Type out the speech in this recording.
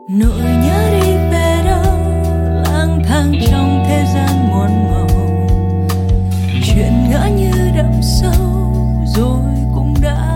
nỗi nhớ đi về đâu, lang thang trong thế gian muôn màu, chuyện ngỡ như đậm sâu rồi cũng đã